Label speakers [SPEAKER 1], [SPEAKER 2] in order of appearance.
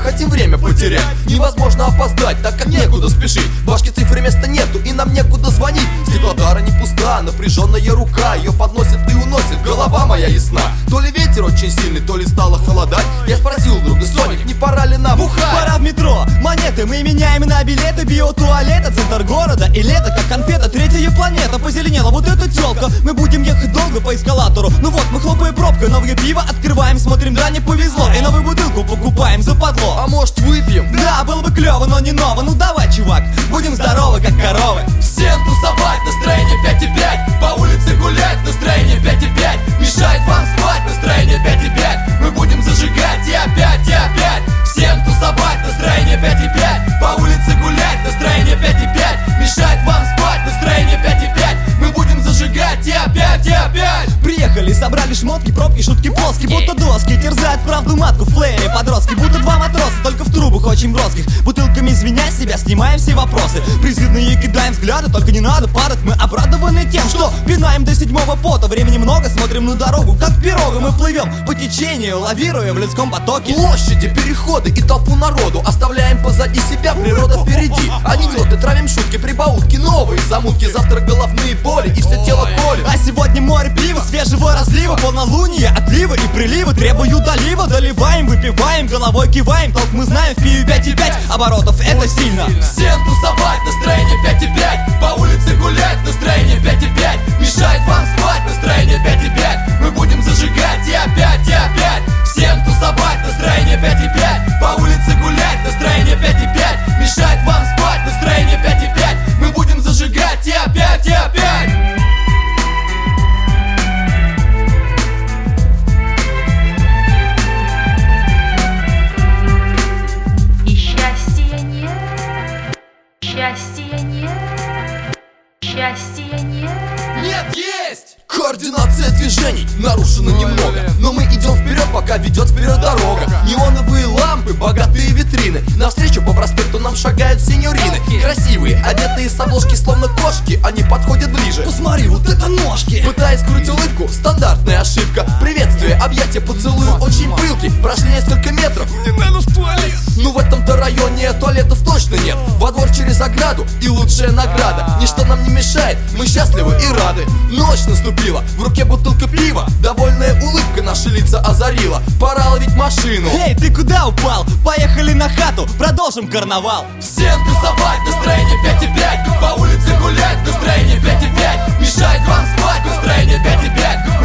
[SPEAKER 1] хотим время потерять. Невозможно опоздать, так как некуда спешить. В башке цифры места нету и нам некуда звонить. Стеклодара не пуста, напряженная рука ее подносит и уносит, голова моя ясна. То ли ветер очень сильный, то ли стало холодать. Я спросил друга: Соник, не пора ли нам бухать?
[SPEAKER 2] Пора в метро, монеты мы меняем на билеты. Биотуалета, центр города и лето как конфета. Третья планета, позеленела вот эта тёлка. Мы будем ехать долго по эскалатору. Ну вот, мы хлопаем пробкой, новое пиво открываем. Смотрим, да, не повезло, и новую бутылку покупаем западло.
[SPEAKER 1] А может выпьем?
[SPEAKER 2] Да, было бы клёво, но не ново. Ну давай, чувак, будем здоровы, как коровы.
[SPEAKER 1] Всем тусовать, настроение 5,5. По улице гулять, настроение 5,5. Мешает вам спать, настроение 5,5. Мы будем зажигать и опять, и опять. Всем тусовать, настроение 5,5. По улице гулять, настроение 5,5. Мешает вам спать, настроение 5,5. Мы будем зажигать и опять, и опять.
[SPEAKER 2] Приехали, собрали шмотки, пробки, шутки плоские, будто доски. Терзают правду матку в плеере подростки. Будто два матроса, только в трубах очень броских. Бутылками звеня себя, снимаем все вопросы. Призывные кидаем взгляды, только не надо падать. Мы обрадованы тем, что пинаем до седьмого пота. Времени много, смотрим на дорогу, как пирога. Мы плывем по течению, лавируя в людском потоке.
[SPEAKER 1] Площади, переходы и толпу народу оставляем позади себя, природа впереди. Анекдоты, травим шутки, прибаутки, новые замутки. Завтра головные боли и все тело колет.
[SPEAKER 2] А сегодня море пива, свежего разлива. Полнолуние, отливы и приливы требуют долива. Доливаем, выпиваем, головой киваем. Толк мы знаем, в пиве 5,5 оборотов, это сильно.
[SPEAKER 1] Всем тусовать, настроение 5,5. По улице гулять, настроение 5,5. Мешает вам спать, настроение 5,5. Мы будем зажигать и опять, и опять. Всем тусовать, настроение 5,5. По улице гулять, настроение 5,5. Мешает вам спать, настроение 5,5. Мы будем зажигать и опять, и опять.
[SPEAKER 3] Счастья нет, счастья нет.
[SPEAKER 1] Нет, есть! Координация движений нарушена немного, но мы идем вперед, пока ведет вперед дорога. Неоновые лампы, богатые витрины. Навстречу по проспекту нам шагают синьорины. Красивые, одетые с обложки словно кошки. Они подходят ближе.
[SPEAKER 2] Посмотри, вот это ножки!
[SPEAKER 1] Пытаясь скрыть улыбку, стандартная ошибка. Приветствие, объятия, поцелуи очень пылки. Прошли несколько метров, мне надо в туалет. Ну в этом-то районе туалетов точно нет. Во двор через ограду и лучшая награда. Ничто нам не мешает, мы счастливы и рады. Ночь наступила, в руке бутылка пива. Довольная улыбка наши лица озарила. Пора ловить машину.
[SPEAKER 2] Эй, ты куда упал? Поехали на хату, продолжим карнавал.
[SPEAKER 1] Всем тусовать, настроение 5,5. По улице гулять, настроение 5,5. Мешает вам спать, настроение 5,5.